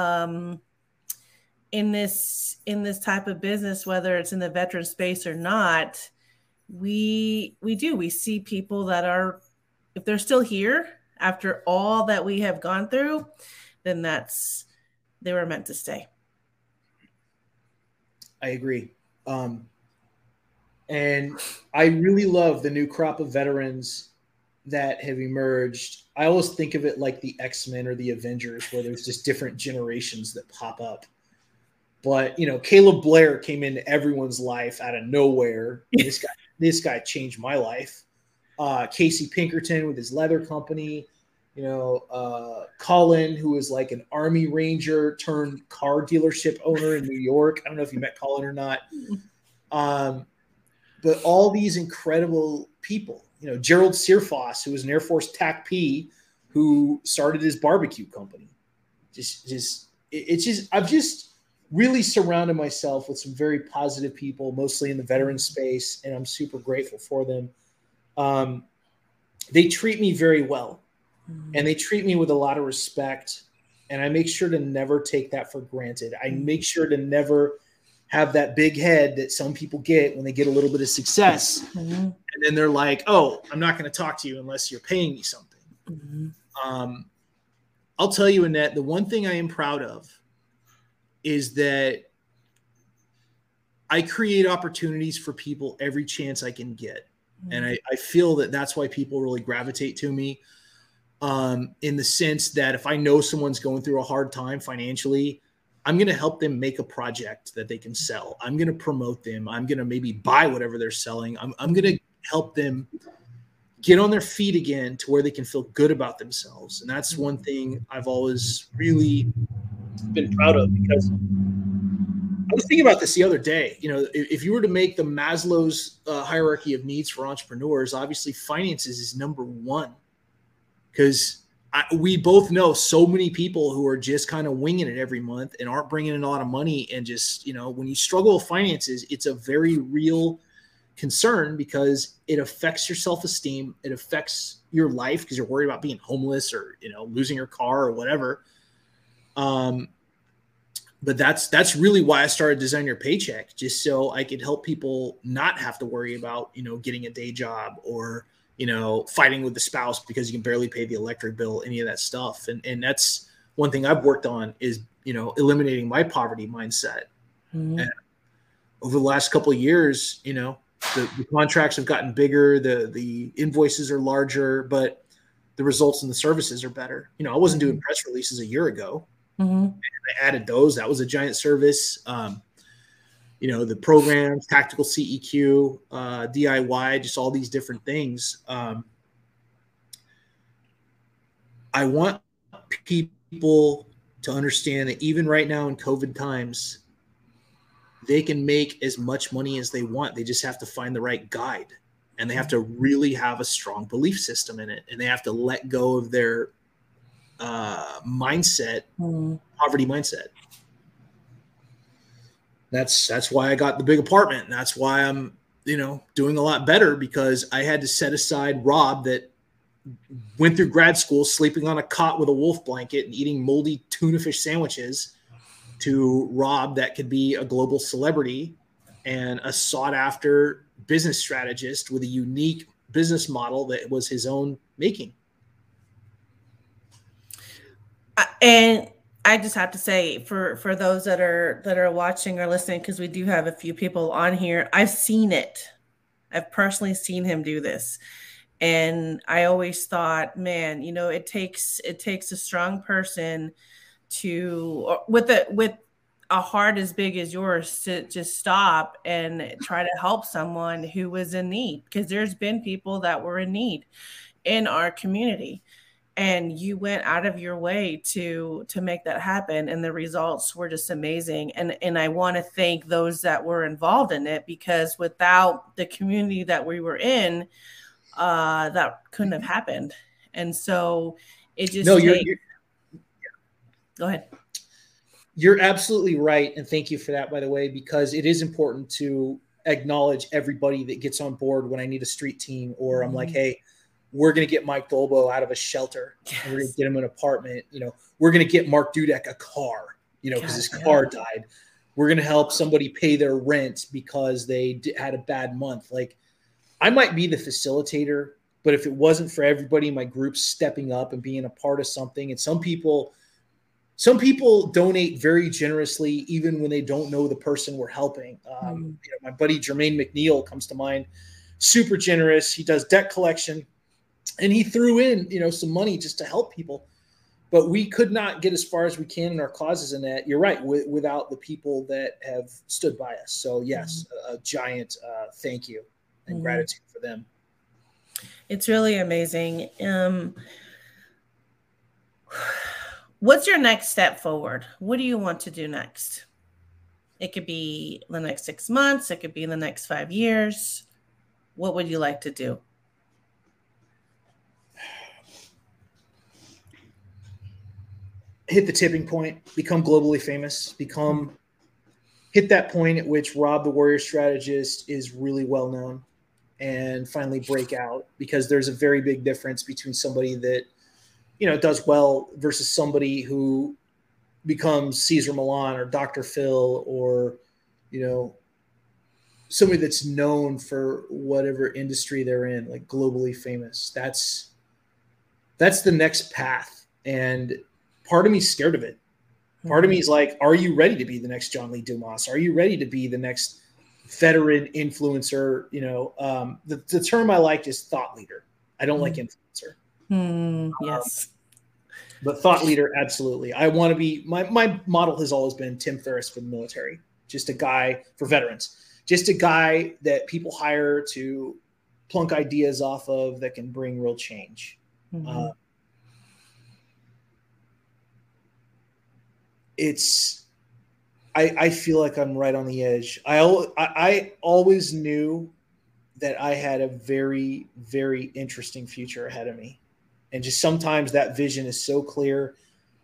in this type of business, whether it's in the veteran space or not, we see people that are, if they're still here after all that we have gone through, then they were meant to stay. I agree. And I really love the new crop of veterans that have emerged. I always think of it like the X-Men or the Avengers, where there's just different generations that pop up. But, Caleb Blair came into everyone's life out of nowhere. This guy this guy changed my life. Casey Pinkerton with his leather company, Colin, who was like an Army Ranger turned car dealership owner in New York. I don't know if you met Colin or not. But all these incredible people, Gerald Searfoss, who was an Air Force TAC-P, who started his barbecue company. I've just really surrounded myself with some very positive people, mostly in the veteran space, and I'm super grateful for them. They treat me very well, and they treat me with a lot of respect, and I make sure to never take that for granted. I make sure to never have that big head that some people get when they get a little bit of success. And then they're like, oh, I'm not going to talk to you unless you're paying me something. I'll tell you, Annette, the one thing I am proud of is that I create opportunities for people every chance I can get. And I feel that that's why people really gravitate to me, in the sense that if I know someone's going through a hard time financially, I'm going to help them make a project that they can sell. I'm going to promote them. I'm going to maybe buy whatever they're selling. I'm going to help them get on their feet again to where they can feel good about themselves. And that's one thing I've always really been proud of, because I was thinking about this the other day. If you were to make the Maslow's hierarchy of needs for entrepreneurs, obviously finances is number one, because we both know so many people who are just kind of winging it every month and aren't bringing in a lot of money. And just, when you struggle with finances, it's a very real concern, because it affects your self-esteem. It affects your life because you're worried about being homeless or, losing your car or whatever. But that's really why I started Design Your Paycheck, just so I could help people not have to worry about, getting a day job or, fighting with the spouse because you can barely pay the electric bill, any of that stuff. And that's one thing I've worked on is, eliminating my poverty mindset. And over the last couple of years, the contracts have gotten bigger, the invoices are larger, but the results and the services are better. I wasn't doing press releases a year ago. And I added those. That was a giant service. The programs, tactical CEQ, DIY, just all these different things. I want people to understand that even right now in COVID times, they can make as much money as they want. They just have to find the right guide, and they have to really have a strong belief system in it. And they have to let go of their mindset, poverty mindset. That's why I got the big apartment. And that's why I'm, doing a lot better, because I had to set aside Rob, that went through grad school sleeping on a cot with a wolf blanket and eating moldy tuna fish sandwiches, to Rob that could be a global celebrity and a sought after business strategist with a unique business model that was his own making. And I just have to say, for those that are watching or listening, because we do have a few people on here, I've seen it. I've personally seen him do this. And I always thought, man, it takes a strong person with a heart as big as yours to just stop and try to help someone who was in need, because there's been people that were in need in our community. And you went out of your way to make that happen. And the results were just amazing. And I want to thank those that were involved in it, because without the community that we were in, that couldn't have happened. And so it just Go ahead. You're absolutely right. And thank you for that, by the way, because it is important to acknowledge everybody that gets on board when I need a street team, or I'm like, hey, we're going to get Mike Dolbo out of a shelter. Yes. And we're going to get him an apartment. We're going to get Mark Dudek a car, because his car died. We're going to help somebody pay their rent because they had a bad month. Like, I might be the facilitator, but if it wasn't for everybody in my group stepping up and being a part of something, and some people donate very generously, even when they don't know the person we're helping. My buddy Jermaine McNeil comes to mind, super generous. He does debt collection. And he threw in, some money just to help people, but we could not get as far as we can in our causes in that. You're right, without the people that have stood by us. So yes, a giant thank you. and gratitude for them. It's really amazing. What's your next step forward? What do you want to do next? It could be the next 6 months. It could be in the next 5 years. What would you like to do? Hit the tipping point, become globally famous, hit that point at which Rob the Warrior Strategist is really well known, and finally break out, because there's a very big difference between somebody that, does well versus somebody who becomes Cesar Millan or Dr. Phil, or, somebody that's known for whatever industry they're in, like globally famous. That's the next path. And part of me's scared of it. Part of me is like, are you ready to be the next John Lee Dumas? Are you ready to be the next veteran influencer? The term I like is thought leader. I don't like influencer. Yes. But thought leader, absolutely. I want to be, my model has always been Tim Ferriss for the military, just a guy for veterans, just a guy that people hire to plunk ideas off of that can bring real change. I feel like I'm right on the edge. I always knew that I had a very, very interesting future ahead of me. And just sometimes that vision is so clear,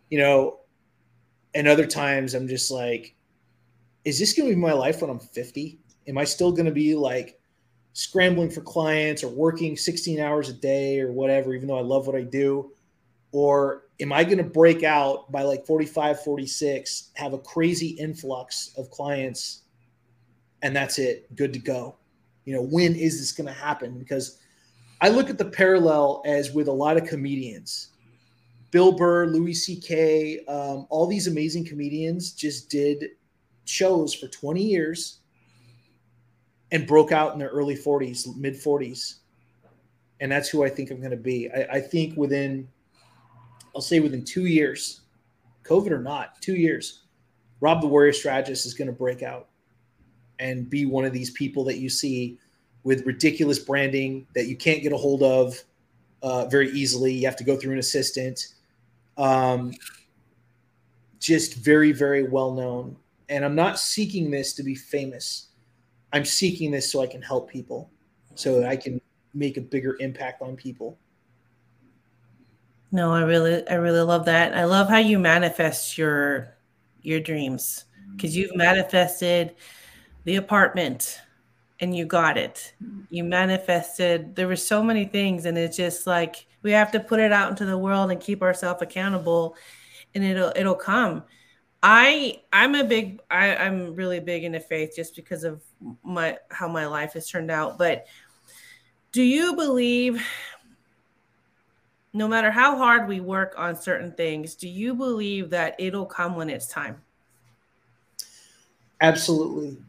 and other times I'm just like, is this going to be my life when I'm 50? Am I still going to be like scrambling for clients or working 16 hours a day or whatever, even though I love what I do? Or am I going to break out by like 45, 46, have a crazy influx of clients, and that's it, good to go? When is this going to happen? Because I look at the parallel as with a lot of comedians. Bill Burr, Louis C.K., all these amazing comedians just did shows for 20 years and broke out in their early 40s, mid 40s. And that's who I think I'm going to be. I think within 2 years, COVID or not, 2 years, Rob the Warrior Strategist is going to break out and be one of these people that you see with ridiculous branding that you can't get a hold of very easily. You have to go through an assistant. Just very, very well known. And I'm not seeking this to be famous. I'm seeking this so I can help people, so that I can make a bigger impact on people. No, I really love that. I love how you manifest your dreams, because you've manifested the apartment and you got it. You manifested, there were so many things, and it's just like, we have to put it out into the world and keep ourselves accountable, and it'll come. I'm really big into faith, just because of how my life has turned out. But do you believe, no matter how hard we work on certain things, do you believe that it'll come when it's time? Absolutely.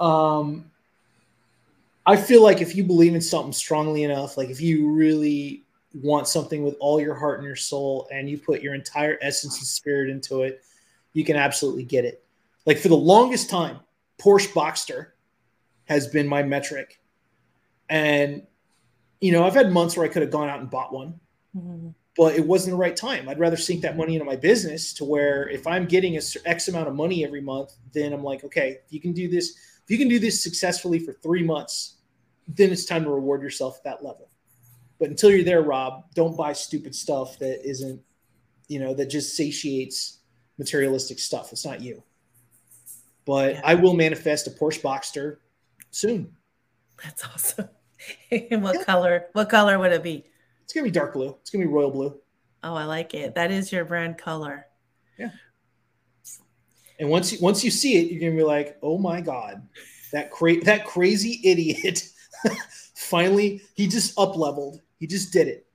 I feel like if you believe in something strongly enough, like if you really want something with all your heart and your soul, and you put your entire essence and spirit into it, you can absolutely get it. Like for the longest time, Porsche Boxster has been my metric. And, I've had months where I could have gone out and bought one, but it wasn't the right time. I'd rather sink that money into my business, to where if I'm getting X amount of money every month, then I'm like, okay, if you can do this successfully for 3 months, then it's time to reward yourself at that level. But until you're there, Rob, don't buy stupid stuff that isn't, that just satiates materialistic stuff. It's not you. But yeah. I will manifest a Porsche Boxster soon. That's awesome. And what color would it be? It's going to be dark blue. It's going to be royal blue. Oh, I like it. That is your brand color. Yeah. And once you see it, you're going to be like, oh my God, that crazy idiot. Finally, he just up-leveled. He just did it.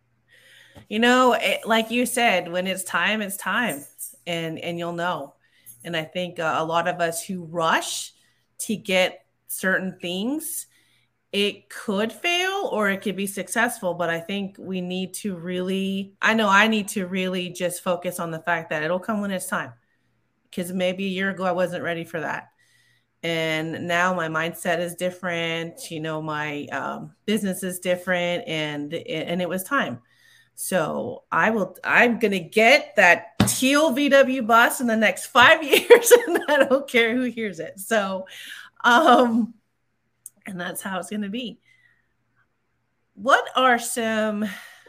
Like you said, when it's time, it's time. And you'll know. And I think a lot of us who rush to get certain things, it could fail or it could be successful. But I think we need to I need to really just focus on the fact that it'll come when it's time. Because maybe a year ago, I wasn't ready for that. And now my mindset is different. My business is different, and it was time. So I'm going to get that teal VW bus in the next 5 years, and I don't care who hears it. So, and that's how it's going to be. What are some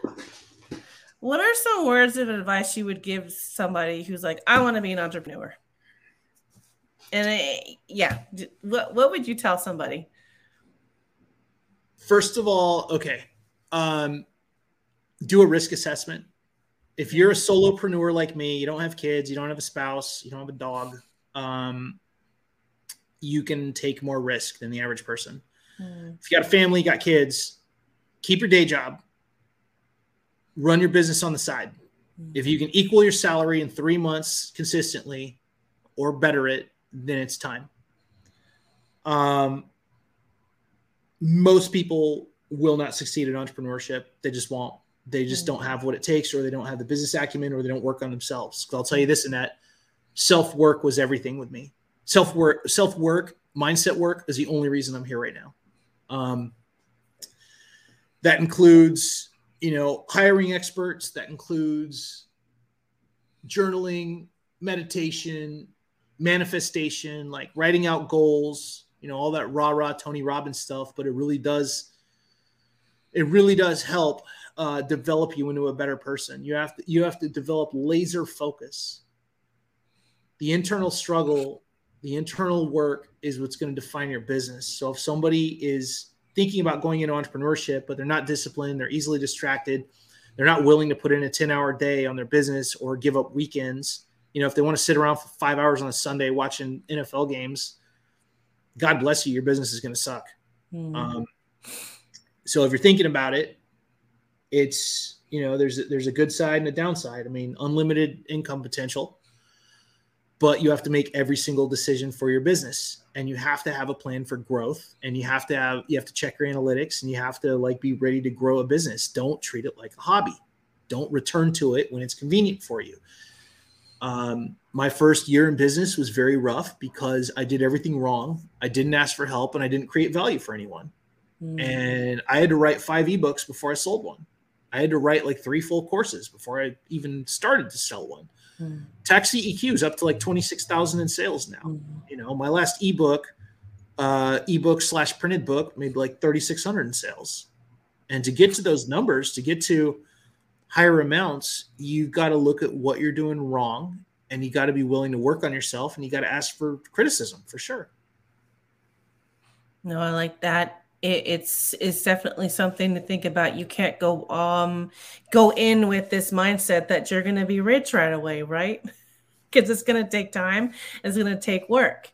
words of advice you would give somebody who's like, I want to be an entrepreneur? And what would you tell somebody? First of all, okay. Do a risk assessment. If you're a solopreneur like me, you don't have kids, you don't have a spouse, you don't have a dog, you can take more risk than the average person. If you got a family, you got kids, keep your day job, run your business on the side. If you can equal your salary in 3 months consistently or better it, then it's time. Most people will not succeed in entrepreneurship. They just won't. They just don't have what it takes, or they don't have the business acumen, or they don't work on themselves. I'll tell you this and that. Self-work was everything with me. Self-work, mindset work is the only reason I'm here right now. That includes, hiring experts. That includes journaling, meditation, manifestation, like writing out goals, all that rah-rah Tony Robbins stuff. But it really does help develop you into a better person. You have to develop laser focus. The internal struggle, the internal work is what's going to define your business. So if somebody is thinking about going into entrepreneurship, but they're not disciplined, they're easily distracted, they're not willing to put in a 10-hour day on their business or give up weekends. If they want to sit around for 5 hours on a Sunday watching NFL games, God bless you, your business is going to suck. So if you're thinking about it, it's, there's a good side and a downside. I mean, unlimited income potential, but you have to make every single decision for your business, and you have to have a plan for growth, and you have to check your analytics, and you have to be ready to grow a business. Don't treat it like a hobby. Don't return to it when it's convenient for you. My first year in business was very rough because I did everything wrong. I didn't ask for help, and I didn't create value for anyone. And I had to write 5 ebooks before I sold one. I had to write 3 full courses before I even started to sell one. Taxi EQ is up to 26,000 in sales now. My last ebook / printed book made 3,600 in sales. And to get to those numbers, to get to higher amounts, you've got to look at what you're doing wrong, and you got to be willing to work on yourself, and you got to ask for criticism for sure. No, I like that. It's definitely something to think about. You can't go in with this mindset that you're going to be rich right away, right? Because it's going to take time. It's going to take work.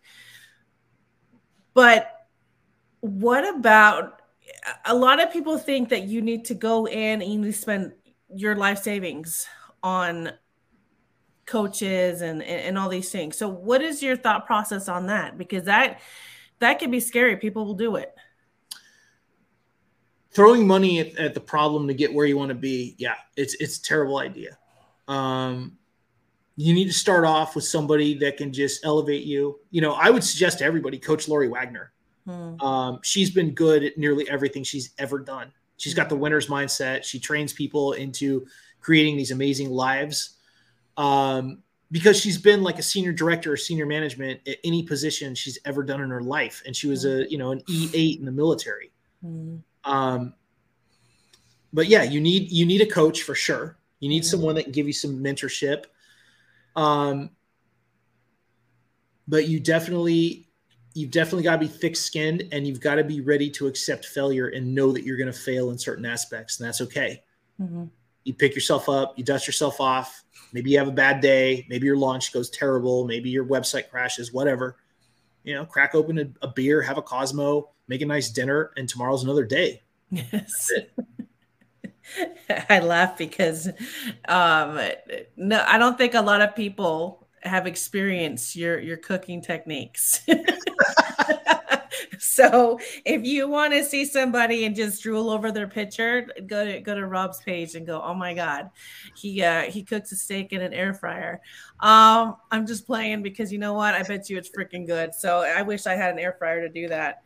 But what about, a lot of people think that you need to go in and you need to spend your life savings on coaches and all these things. So what is your thought process on that? Because that can be scary. People will do it. Throwing money at the problem to get where you want to be, it's a terrible idea. You need to start off with somebody that can just elevate you. I would suggest to everybody, Coach Lori Wagner. She's been good at nearly everything she's ever done. She's got the winner's mindset. She trains people into creating these amazing lives because she's been like a senior director or senior management at any position she's ever done in her life. And she was an E8 in the military. But yeah, you need a coach for sure. You need someone that can give you some mentorship. But you've definitely got to be thick-skinned, and you've got to be ready to accept failure and know that you're going to fail in certain aspects, and that's okay. You pick yourself up, you dust yourself off. Maybe you have a bad day. Maybe your launch goes terrible. Maybe your website crashes, whatever. Crack open a beer, have a Cosmo, make a nice dinner, and tomorrow's another day. Yes. I laugh because no, I don't think a lot of people have experienced your cooking techniques. So if you want to see somebody and just drool over their picture, go to Rob's page and go, oh my God, he cooks a steak in an air fryer. I'm just playing because you know what? I bet you it's freaking good. So I wish I had an air fryer to do that.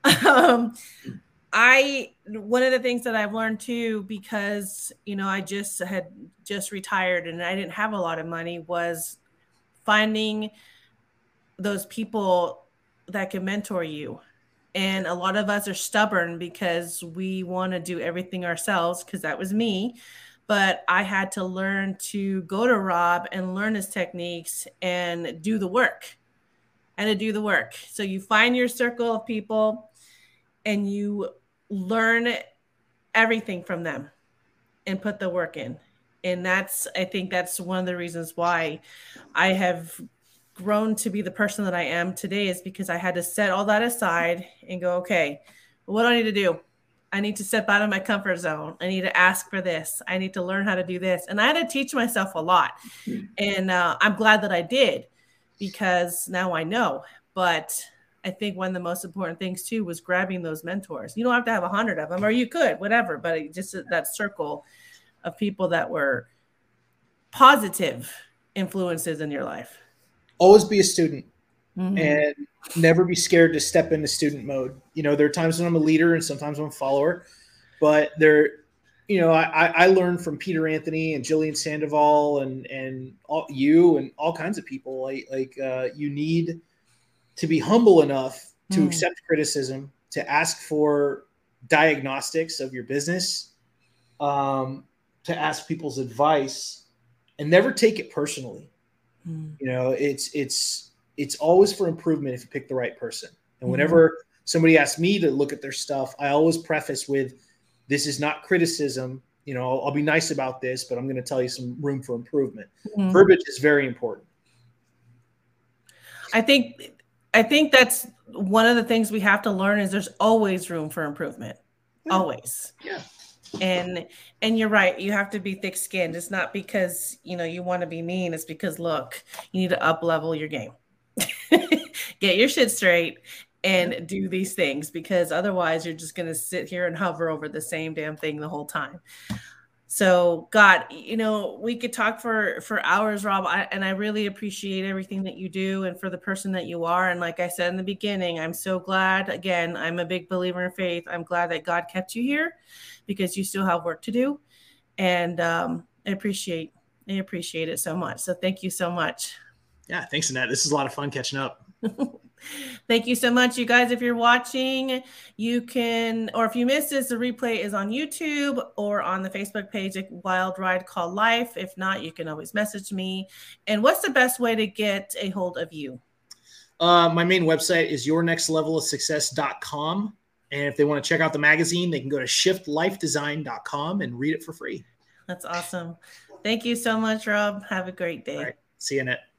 One of the things that I've learned too, because I had just retired and I didn't have a lot of money, was finding those people that can mentor you. And a lot of us are stubborn because we want to do everything ourselves, because that was me. But I had to learn to go to Rob and learn his techniques and do the work. So you find your circle of people and you learn everything from them and put the work in. And I think that's one of the reasons why I have grown to be the person that I am today, is because I had to set all that aside and go, okay, what do I need to do? I need to step out of my comfort zone. I need to ask for this. I need to learn how to do this. And I had to teach myself a lot. And I'm glad that I did, because now I know. But I think one of the most important things too was grabbing those mentors. You don't have to have 100 of them, or you could, whatever, but just that circle of people that were positive influences in your life. Always be a student, and never be scared to step into student mode. There are times when I'm a leader and sometimes I'm a follower, but I learned from Peter Anthony and Jillian Sandoval and all kinds of people. You need to be humble enough to accept criticism, to ask for diagnostics of your business, to ask people's advice, and never take it personally. It's always for improvement if you pick the right person. And whenever somebody asks me to look at their stuff, I always preface with, this is not criticism. I'll be nice about this, but I'm going to tell you some room for improvement. Verbiage is very important. I think that's one of the things we have to learn, is there's always room for improvement. Yeah. Always. Yeah. And you're right. You have to be thick skinned. It's not because, you want to be mean. It's because, look, you need to up level your game, get your shit straight and do these things, because otherwise you're just going to sit here and hover over the same damn thing the whole time. So God, we could talk for hours, Rob, and I really appreciate everything that you do and for the person that you are. And like I said in the beginning, I'm so glad, again, I'm a big believer in faith. I'm glad that God kept you here, because you still have work to do. And I appreciate it so much. So thank you so much. Yeah, thanks, Annette. This is a lot of fun catching up. Thank you so much, you guys. If you're watching, you can, or if you missed this, the replay is on YouTube or on the Facebook page, A Wild Ride Called Life. If not, you can always message me. And what's the best way to get a hold of you? My main website is yournextlevelofsuccess.com. And if they want to check out the magazine, they can go to shiftlifedesign.com and read it for free. That's awesome. Thank you so much, Rob. Have a great day. All right. See you, Annette.